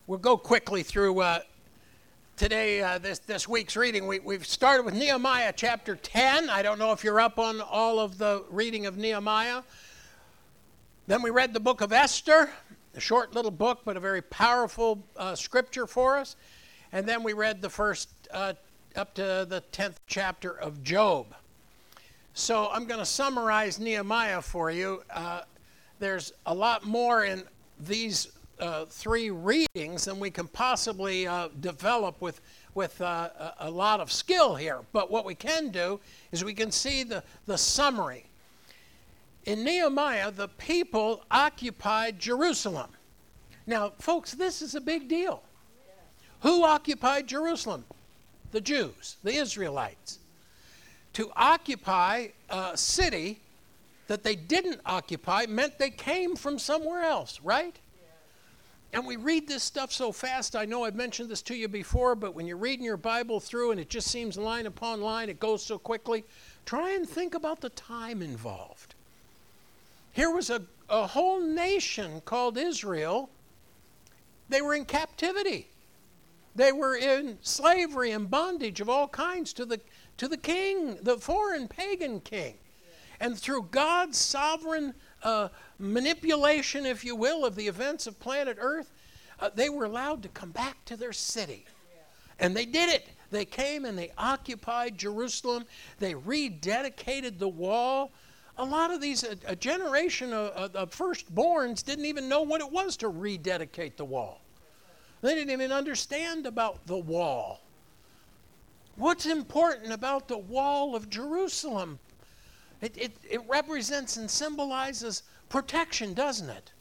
We'll go quickly through today, this week's reading. We've started with Nehemiah chapter 10. I don't know if you're up on all of the reading of Nehemiah. Then we read the book of Esther, a short little book, but a very powerful scripture for us. And then we read the first up to the 10th chapter of Job. So I'm going to summarize Nehemiah for you. There's a lot more in these three readings than we can possibly develop with a lot of skill here. But what we can do is we can see the summary. In Nehemiah, the people occupied Jerusalem. Now, folks, this is a big deal. Who occupied Jerusalem? The Jews, the Israelites. To occupy a city that they didn't occupy meant they came from somewhere else, right? And we read this stuff so fast. I know I've mentioned this to you before, but when you're reading your Bible through and it just seems line upon line, it goes so quickly, try and think about the time involved. Here was a whole nation called Israel. They were in captivity. They were in slavery and bondage of all kinds to the king, the foreign pagan king. And through God's sovereign manipulation, if you will, of the events of planet Earth, they were allowed to come back to their city. And they did it. They came and they occupied Jerusalem. They rededicated the wall. A lot of these, a generation of firstborns didn't even know what it was to rededicate the wall. They didn't even understand about the wall. What's important about the wall of Jerusalem? It represents and symbolizes protection, doesn't it?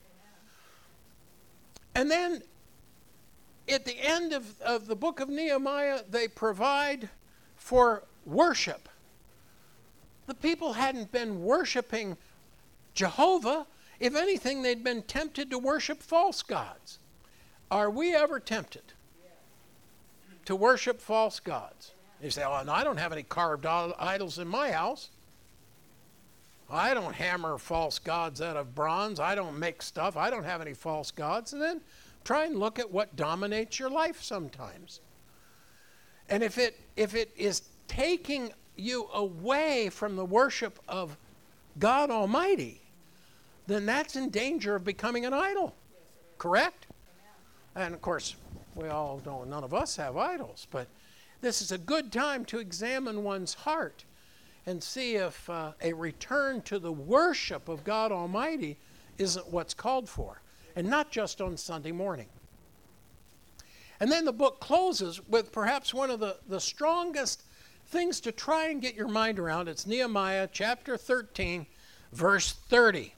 And then at the end of the book of Nehemiah, they provide for worship. The people hadn't been worshiping Jehovah. If anything, they'd been tempted to worship false gods. Are we ever tempted to worship false gods? You say, oh, no, I don't have any carved idols in my house. I don't hammer false gods out of bronze. I don't make stuff. I don't have any false gods. And then try and look at what dominates your life sometimes. And if it is taking you away from the worship of God Almighty, then that's in danger of becoming an idol. Correct? And of course, we all know none of us have idols, but this is a good time to examine one's heart and see if a return to the worship of God Almighty isn't what's called for, and not just on Sunday morning. And then the book closes with perhaps one of the strongest things to try and get your mind around. It's Nehemiah chapter 13, verse 30.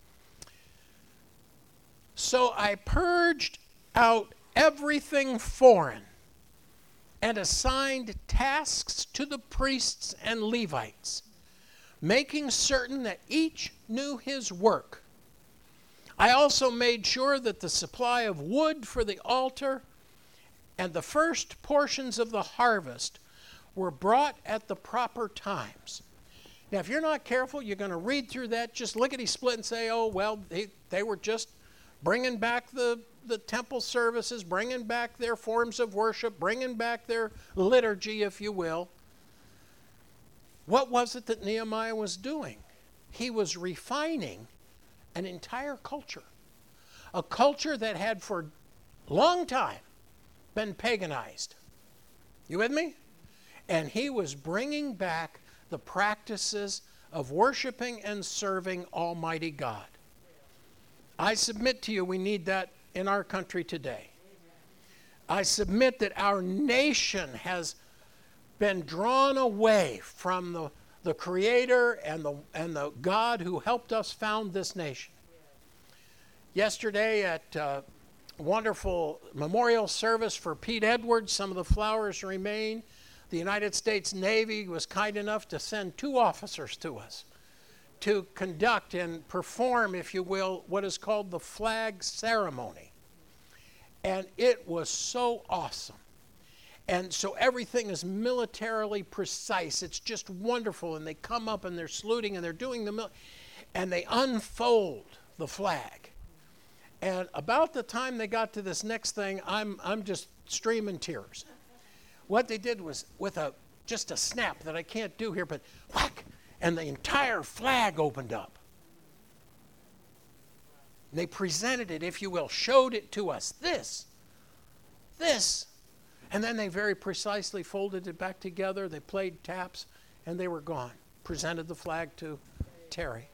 So I purged out everything foreign and assigned tasks to the priests and Levites, making certain that each knew his work. I also made sure that the supply of wood for the altar and the first portions of the harvest were brought at the proper times. Now, if you're not careful, you're going to read through that, just lickety-split and say, oh, well, they were just bringing back the temple services, bringing back their forms of worship, bringing back their liturgy, if you will. What was it that Nehemiah was doing? He was refining an entire culture, a culture that had for a long time been paganized. You with me? And he was bringing back the practices of worshiping and serving Almighty God. I submit to you we need that in our country today. I submit that our nation has been drawn away from the Creator and the God who helped us found this nation. Yesterday at a wonderful memorial service for Pete Edwards, some of the flowers remain. The United States Navy was kind enough to send 2 officers to us to conduct and perform, if you will, what is called the flag ceremony. And it was so awesome. And so everything is militarily precise. It's just wonderful. And they come up and they're saluting and they're doing and they unfold the flag. And about the time they got to this next thing, I'm just streaming tears. What they did was, with just a snap that I can't do here, but whack, and the entire flag opened up. They presented it, if you will, showed it to us. This. And then they very precisely folded it back together. They played taps, and they were gone. Presented the flag to Terry.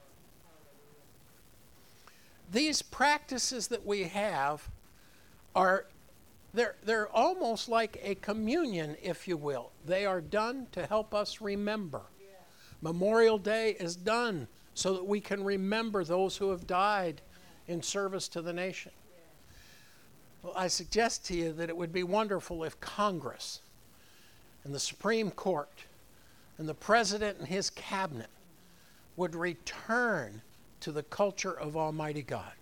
These practices that we have are, they're almost like a communion, if you will. They are done to help us remember. Yeah. Memorial Day is done so that we can remember those who have died in service to the nation. Well, I suggest to you that it would be wonderful if Congress and the Supreme Court and the President and his cabinet would return to the culture of Almighty God.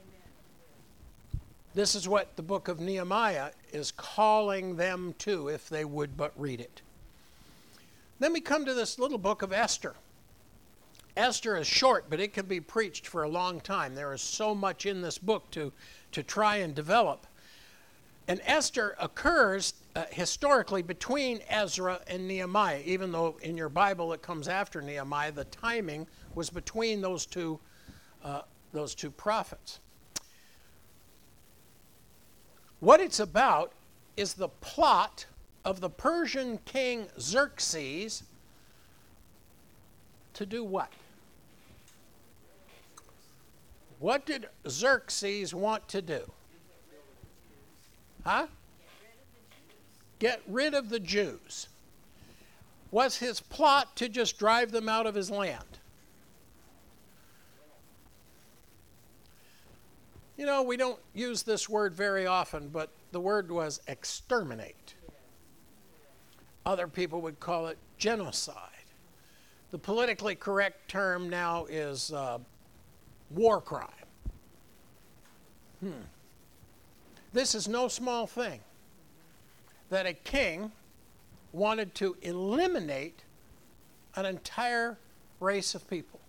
This is what the book of Nehemiah is calling them to, if they would but read it. Then we come to this little book of Esther. Esther is short, but it can be preached for a long time. There is so much in this book to try and develop. And Esther occurs historically between Ezra and Nehemiah, even though in your Bible it comes after Nehemiah. The timing was between those two prophets. What it's about is the plot of the Persian king Xerxes to do what? What did Xerxes want to do? Huh? Get rid of the Jews. Was his plot to just drive them out of his land? You know, we don't use this word very often, but the word was exterminate. Other people would call it genocide. The politically correct term now is war crime. This is no small thing that a king wanted to eliminate an entire race of people.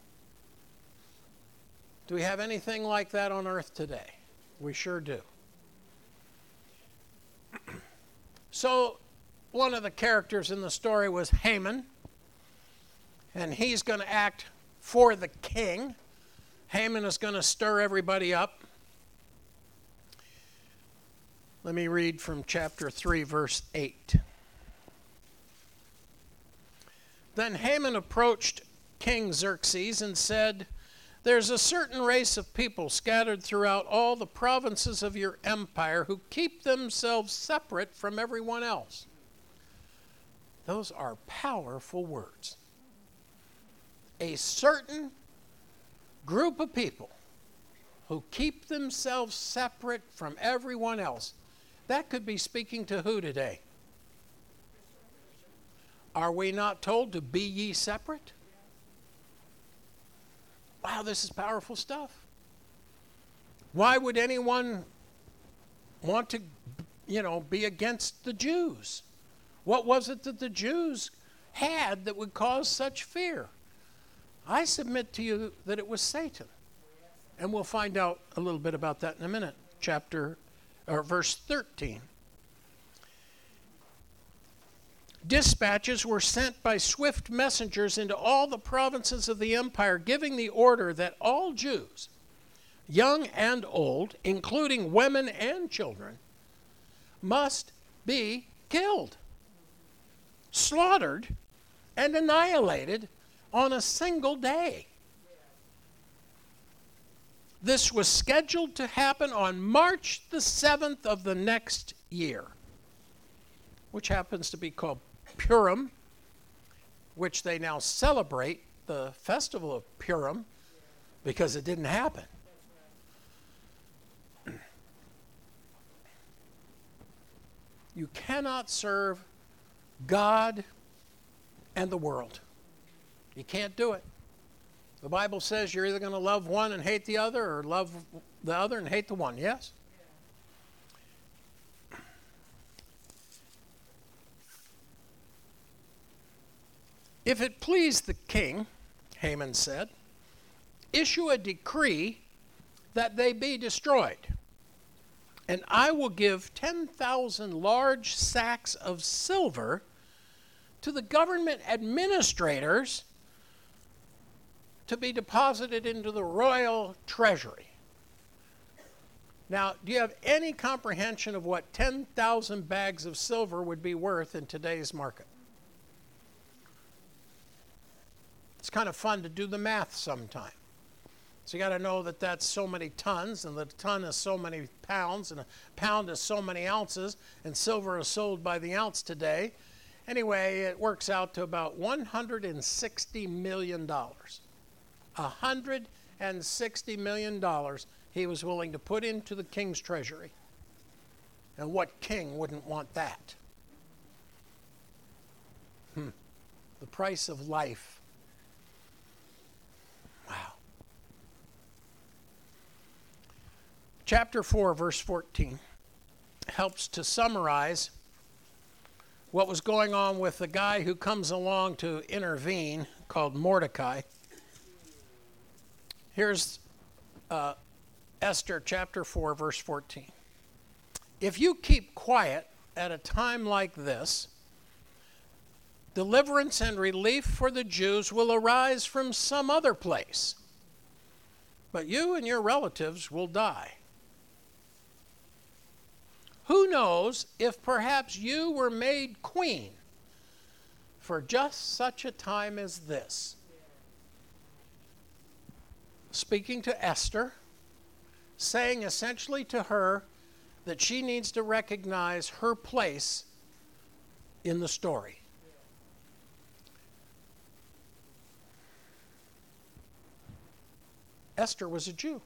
Do we have anything like that on earth today? We sure do. So one of the characters in the story was Haman, and he's going to act for the king. Haman is going to stir everybody up. Let me read from chapter 3, verse 8. Then Haman approached King Xerxes and said, "There's a certain race of people scattered throughout all the provinces of your empire who keep themselves separate from everyone else." Those are powerful words. A certain group of people who keep themselves separate from everyone else. That could be speaking to who today? Are we not told to be ye separate? Wow, this is powerful stuff. Why would anyone want to, be against the Jews? What was it that the Jews had that would cause such fear? I submit to you that it was Satan. And we'll find out a little bit about that in a minute. Verse 13. Dispatches were sent by swift messengers into all the provinces of the empire, giving the order that all Jews, young and old, including women and children, must be killed, slaughtered, and annihilated on a single day. This was scheduled to happen on March the 7th of the next year, which happens to be called Purim, which they now celebrate the festival of Purim because it didn't happen. You cannot serve God and the world. You can't do it. The Bible says you're either going to love one and hate the other, or love the other and hate the one, yes? If it please the king, Haman said, issue a decree that they be destroyed. And I will give 10,000 large sacks of silver to the government administrators to be deposited into the royal treasury. Now, do you have any comprehension of what 10,000 bags of silver would be worth in today's market? It's kind of fun to do the math sometime. So you got to know that that's so many tons, and that a ton is so many pounds, and a pound is so many ounces, and silver is sold by the ounce today. Anyway, it works out to about $160 million. $160 million he was willing to put into the king's treasury. And what king wouldn't want that? The price of life. Wow. Chapter 4, verse 14 helps to summarize what was going on with the guy who comes along to intervene, called Mordecai. Here's Esther chapter 4, verse 14. If you keep quiet at a time like this, deliverance and relief for the Jews will arise from some other place, but you and your relatives will die. Who knows if perhaps you were made queen for just such a time as this? Speaking to Esther, saying essentially to her that she needs to recognize her place in the story. Esther was a Jew.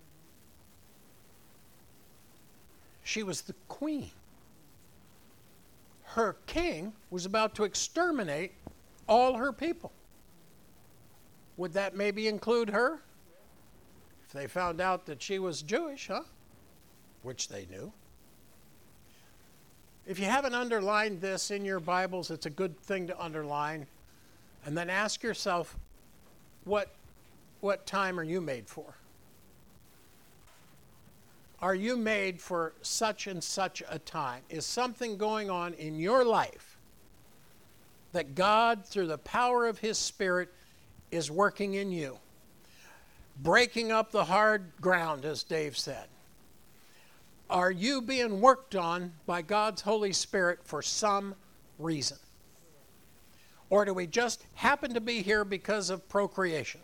She was the queen. Her king was about to exterminate all her people. Would that maybe include her? If they found out that she was Jewish, which they knew. If you haven't underlined this in your Bibles, it's a good thing to underline. And then ask yourself, what time are you made for? Are you made for such and such a time? Is something going on in your life that God, through the power of His Spirit, is working in you? Breaking up the hard ground, as Dave said. Are you being worked on by God's Holy Spirit for some reason? Or do we just happen to be here because of procreation?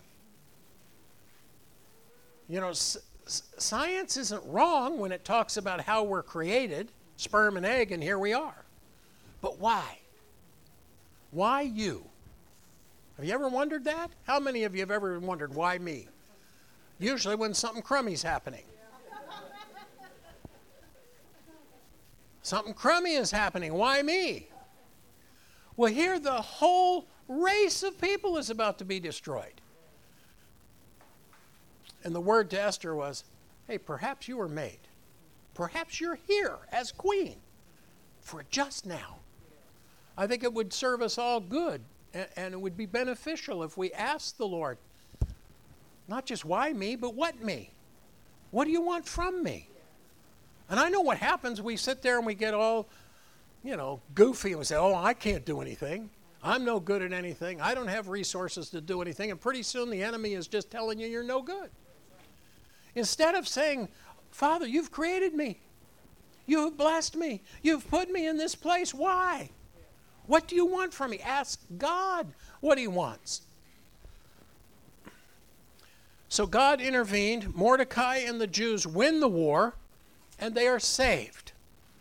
You know, science isn't wrong when it talks about how we're created, sperm and egg, and here we are. But why? Why you? Have you ever wondered that? How many of you have ever wondered, why me? Usually when something crummy's happening. Something crummy is happening. Why me? Well, here the whole race of people is about to be destroyed. And the word to Esther was, hey, perhaps you were made. Perhaps you're here as queen for just now. I think it would serve us all good, and it would be beneficial if we asked the Lord, not just why me, but what me? What do you want from me? And I know what happens. We sit there and we get all, goofy, and we say, oh, I can't do anything. I'm no good at anything. I don't have resources to do anything. And pretty soon the enemy is just telling you you're no good. Instead of saying, Father, you've created me. You have blessed me. You've put me in this place. Why? What do you want from me? Ask God what He wants. So God intervened. Mordecai and the Jews win the war, and they are saved.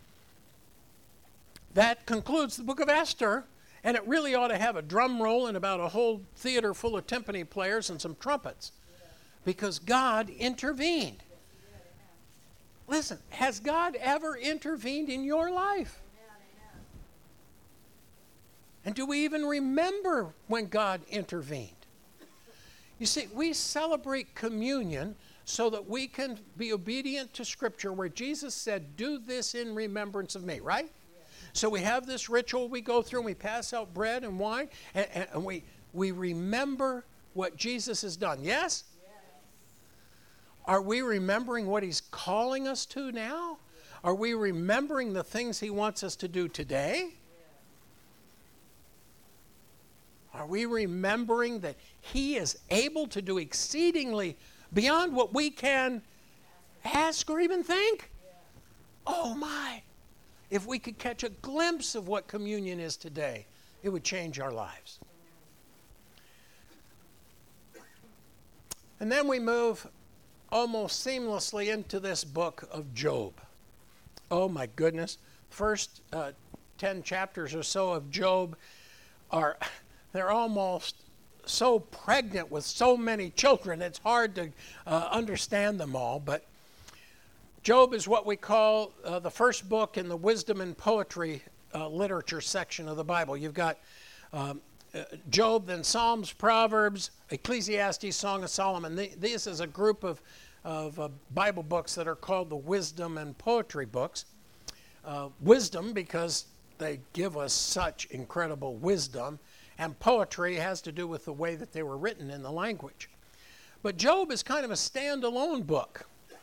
That concludes the book of Esther, and it really ought to have a drum roll and about a whole theater full of timpani players and some trumpets, because God intervened. Listen, has God ever intervened in your life? And do we even remember when God intervened? You see, we celebrate communion so that we can be obedient to Scripture, where Jesus said, do this in remembrance of me, right? So we have this ritual we go through, and we pass out bread and wine, and we remember what Jesus has done. Yes? Are we remembering what he's calling us to now? Are we remembering the things he wants us to do today? Are we remembering that he is able to do exceedingly beyond what we can ask or even think? Oh my! If we could catch a glimpse of what communion is today, it would change our lives. And then we move almost seamlessly into this book of Job. Oh my goodness. First 10 chapters or so of Job they're almost so pregnant with so many children, it's hard to understand them all. But Job is what we call the first book in the wisdom and poetry literature section of the Bible. You've got Job, then Psalms, Proverbs, Ecclesiastes, Song of Solomon. This is a group of Bible books that are called the wisdom and poetry books. Wisdom because they give us such incredible wisdom, and poetry has to do with the way that they were written in the language. But Job is kind of a standalone book.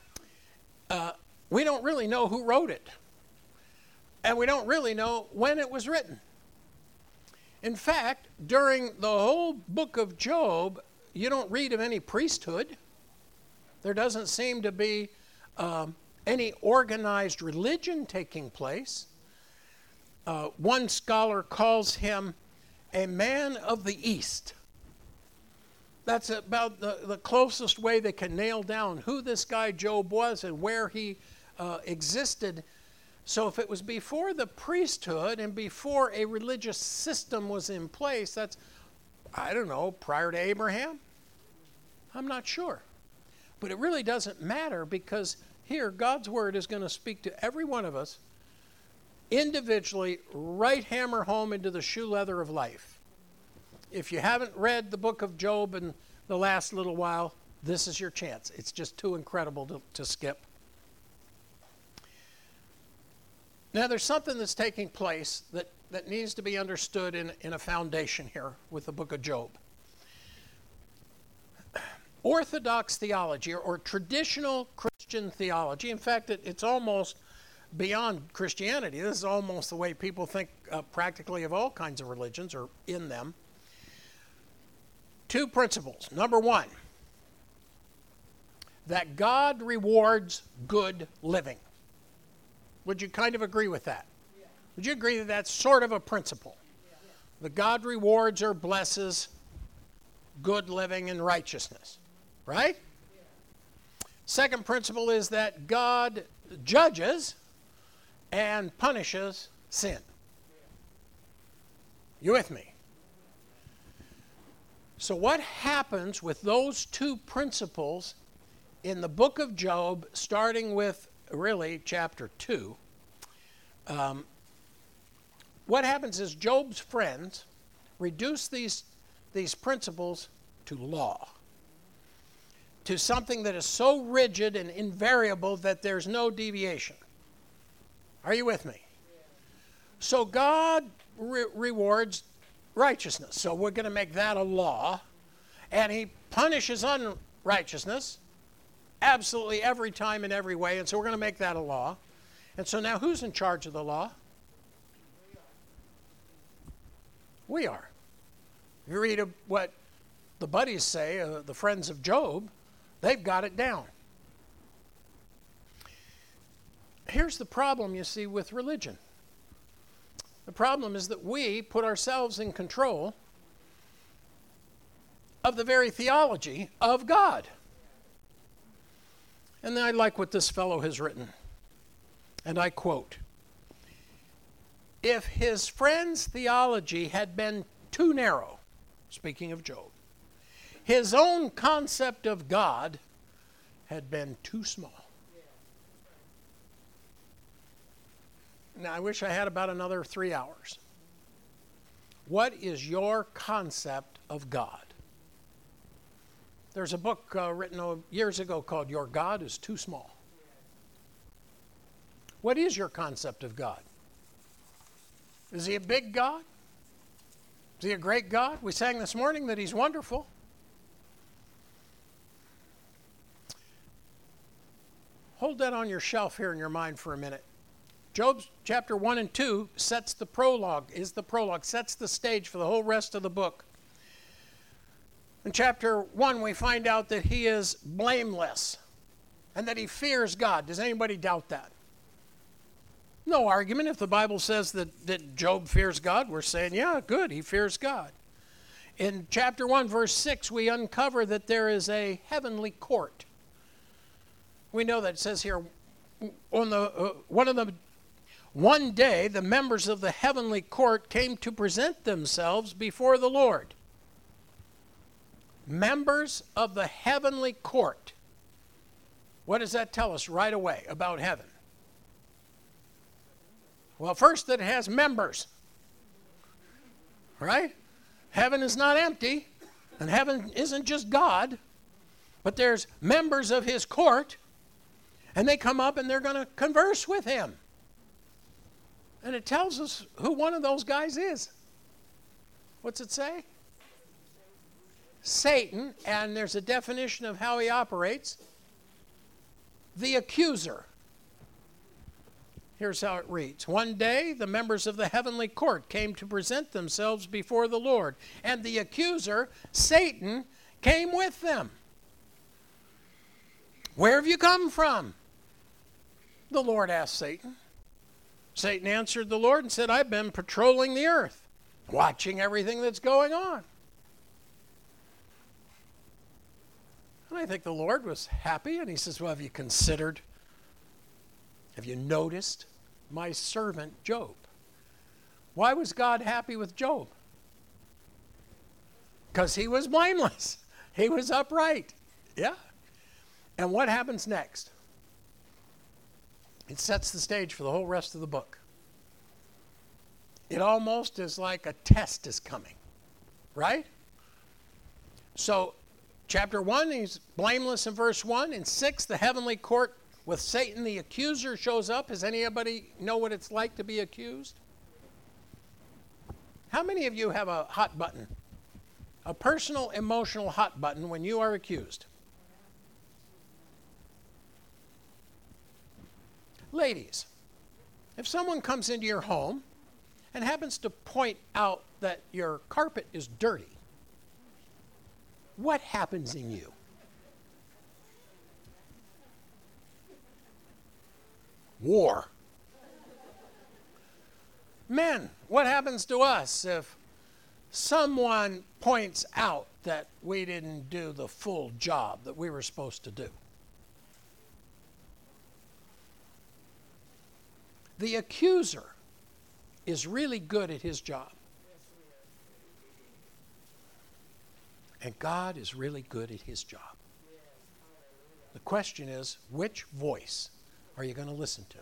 We don't really know who wrote it, and we don't really know when it was written. In fact, during the whole book of Job, you don't read of any priesthood. There doesn't seem to be any organized religion taking place. One scholar calls him a man of the East. That's about the closest way they can nail down who this guy Job was and where he existed. So if it was before the priesthood and before a religious system was in place, that's, I don't know, prior to Abraham? I'm not sure. But it really doesn't matter, because here God's word is going to speak to every one of us individually, right hammer home into the shoe leather of life. If you haven't read the book of Job in the last little while, this is your chance. It's just too incredible to skip. Now, there's something that's taking place that needs to be understood in a foundation here with the book of Job. Orthodox theology, or traditional Christian theology, in fact, it's almost beyond Christianity. This is almost the way people think practically of all kinds of religions, or in them. Two principles. Number one, that God rewards good living. Would you kind of agree with that? Yeah. Would you agree that that's sort of a principle? Yeah. That God rewards or blesses good living and righteousness, right? Yeah. Second principle is that God judges and punishes sin. You with me? So what happens with those two principles in the book of Job, starting with really chapter 2, what happens is Job's friends reduce these principles to law, to something that is so rigid and invariable that there's no deviation. Are you with me? Yeah. So God rewards righteousness. So we're going to make that a law, and he punishes unrighteousness absolutely every time in every way, and so we're going to make that a law. And so now who's in charge of the law? We are. If you read what the buddies say, the friends of Job, they've got it down. Here's the problem, you see, with religion. The problem is that we put ourselves in control of the very theology of God. And I like what this fellow has written. And I quote, "If his friend's theology had been too narrow," speaking of Job, "his own concept of God had been too small." Now, I wish I had about another 3 hours. What is your concept of God? There's a book written years ago called Your God is Too Small. What is your concept of God? Is he a big God? Is he a great God? We sang this morning that he's wonderful. hold that on your shelf here in your mind for a minute. Job chapter 1 and 2 sets the prologue, sets the stage for the whole rest of the book. In chapter 1, we find out that he is blameless and that he fears God. Does anybody doubt that? No argument. If the Bible says that Job fears God, we're saying, yeah, good, he fears God. In chapter 1, verse 6, we uncover that there is a heavenly court. We know that it says here, one day the members of the heavenly court came to present themselves before the Lord. Members of the heavenly court. What does that tell us right away about heaven? Well, first, that it has members. Right? Heaven is not empty, and heaven isn't just God, but there's members of his court, and they come up and they're going to converse with him. And it tells us who one of those guys is. What's it say? Satan, and there's a definition of how he operates. The accuser. Here's how it reads. One day, the members of the heavenly court came to present themselves before the Lord, and the accuser, Satan, came with them. Where have you come from? The Lord asked Satan. Satan answered the Lord and said, I've been patrolling the earth, watching everything that's going on. And I think the Lord was happy, and he says, well, have you noticed my servant Job? Why was God happy with Job? Because he was blameless. He was upright. Yeah. And what happens next? It sets the stage for the whole rest of the book. It almost is like a test is coming. Right? So, chapter 1, he's blameless in verse 1. In 6, the heavenly court with Satan, the accuser, shows up. Does anybody know what it's like to be accused? How many of you have a hot button? A personal, emotional hot button when you are accused? Ladies, if someone comes into your home and happens to point out that your carpet is dirty, what happens in you? War. Men, what happens to us if someone points out that we didn't do the full job that we were supposed to do? The accuser is really good at his job. And God is really good at his job. The question is, which voice are you going to listen to?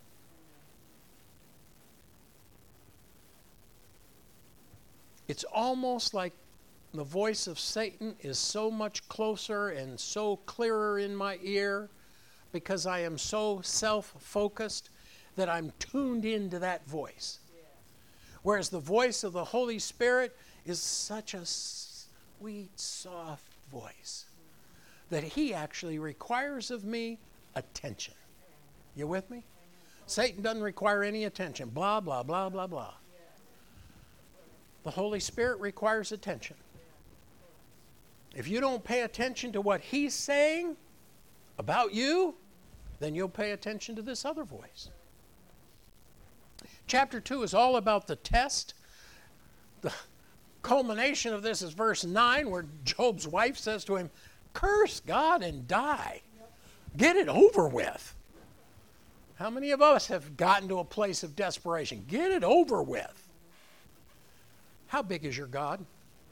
It's almost like the voice of Satan is so much closer and so clearer in my ear because I am so self-focused that I'm tuned into that voice. Whereas the voice of the Holy Spirit is such a sweet, soft voice that he actually requires of me attention. You with me? Satan doesn't require any attention. Blah, blah, blah, blah, blah. The Holy Spirit requires attention. If you don't pay attention to what he's saying about you, then you'll pay attention to this other voice. Chapter 2 is all about the test. The culmination of this is verse 9, where Job's wife says to him, curse God and die. Get it over with. How many of us have gotten to a place of desperation? Get it over with. How big is your God?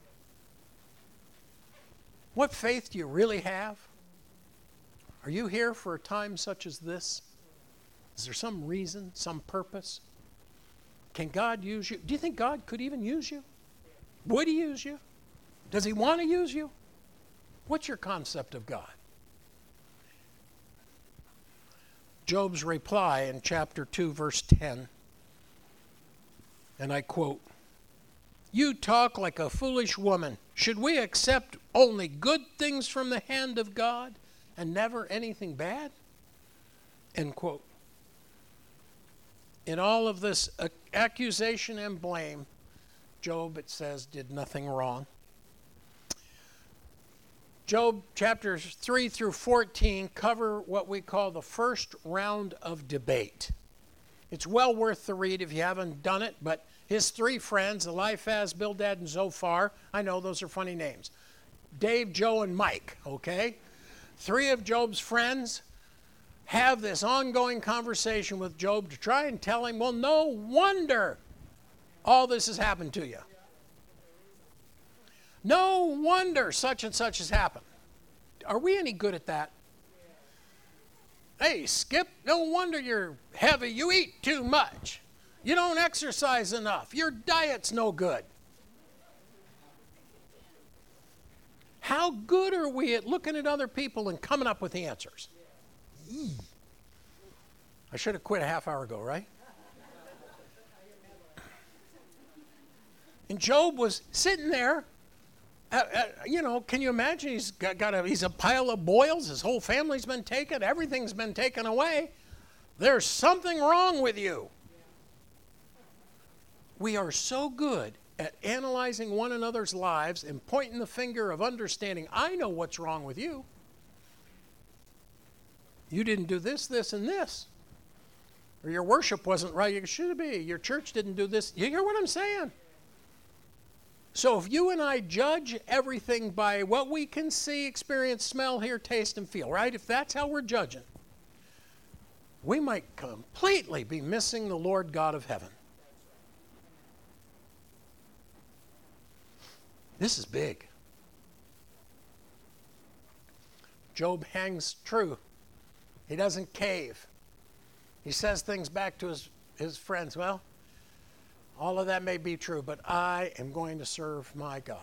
What faith do you really have? Are you here for a time such as this? Is there some reason, some purpose? Can God use you? Do you think God could even use you? Would he use you? Does he want to use you? What's your concept of God? Job's reply in chapter 2, verse 10, and I quote, "You talk like a foolish woman. Should we accept only good things from the hand of God and never anything bad?" End quote. In all of this accusation and blame, Job, it says, did nothing wrong. Job chapters 3 through 14 cover what we call the first round of debate. It's well worth the read if you haven't done it, but his three friends, Eliphaz, Bildad, and Zophar, I know those are funny names. Dave, Joe, and Mike, okay? Three of Job's friends have this ongoing conversation with Job to try and tell him, well, no wonder all this has happened to you. No wonder such and such has happened. Are we any good at that? Hey, Skip, no wonder you're heavy. You eat too much. You don't exercise enough. Your diet's no good. How good are we at looking at other people and coming up with the answers? I should have quit a half hour ago, right? And Job was sitting there. Can you imagine? He's a pile of boils. His whole family's been taken. Everything's been taken away. There's something wrong with you. We are so good at analyzing one another's lives and pointing the finger of understanding. I know what's wrong with you. You didn't do this, this, and this. Or your worship wasn't right. It should be. Your church didn't do this. You hear what I'm saying? So if you and I judge everything by what we can see, experience, smell, hear, taste, and feel, right? If that's how we're judging, we might completely be missing the Lord God of heaven. This is big. Job hangs true. He doesn't cave. He says things back to his friends. Well, all of that may be true, but I am going to serve my God.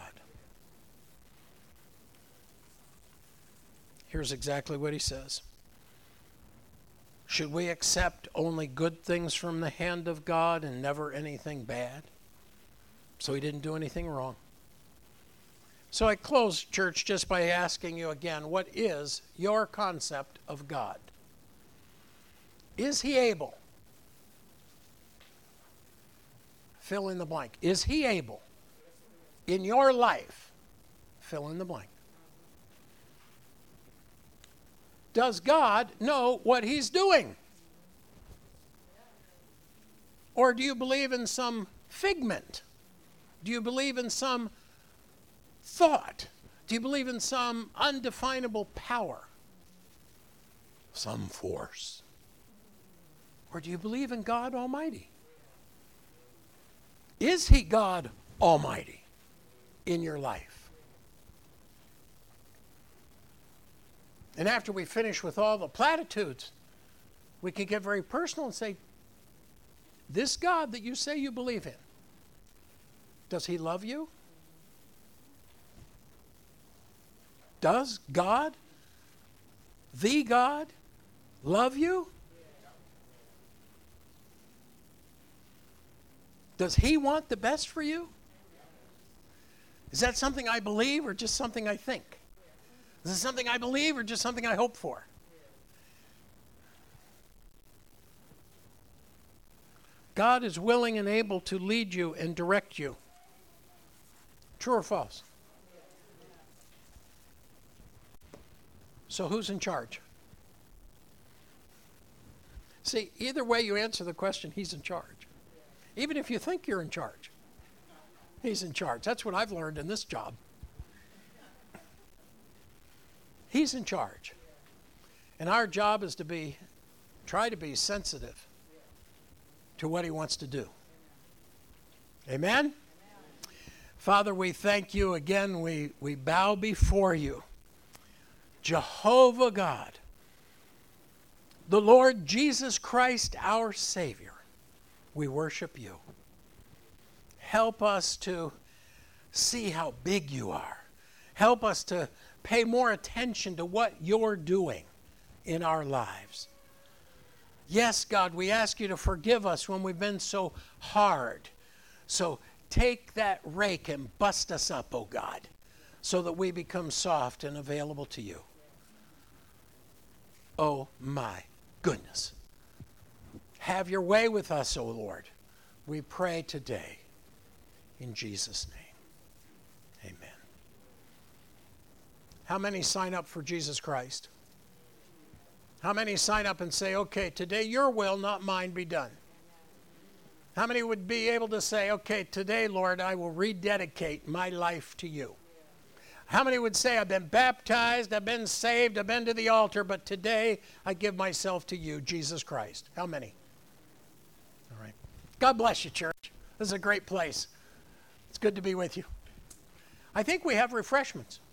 Here's exactly what he says. Should we accept only good things from the hand of God and never anything bad? So he didn't do anything wrong. So I close, church, just by asking you again, what is your concept of God? Is he able? Fill in the blank. Is he able in your life? Fill in the blank. Does God know what he's doing? Or do you believe in some figment? Do you believe in some thought? Do you believe in some undefinable power? Some force? Or do you believe in God Almighty? Is he God Almighty in your life? And after we finish with all the platitudes, we can get very personal and say, this God that you say you believe in, does he love you? Does God, the God, love you? Does he want the best for you? Is that something I believe or just something I think? Is it something I believe or just something I hope for? God is willing and able to lead you and direct you. True or false? So who's in charge? See, either way you answer the question, he's in charge. Even if you think you're in charge, he's in charge. That's what I've learned in this job. He's in charge. And our job is to try to be sensitive to what he wants to do. Amen? Father, we thank you again. We bow before you. Jehovah God, the Lord Jesus Christ, our Savior. We worship you. Help us to see how big you are. Help us to pay more attention to what you're doing in our lives. Yes, God, we ask you to forgive us when we've been so hard. So take that rake and bust us up, oh God, so that we become soft and available to you. Oh my. goodness. Have your way with us, O Lord. We pray today in Jesus' name. Amen. How many sign up for Jesus Christ? How many sign up and say, okay, today your will, not mine, be done? How many would be able to say, okay, today, Lord, I will rededicate my life to you? How many would say, I've been baptized, I've been saved, I've been to the altar, but today I give myself to you, Jesus Christ? How many? All right. God bless you, church. This is a great place. It's good to be with you. I think we have refreshments.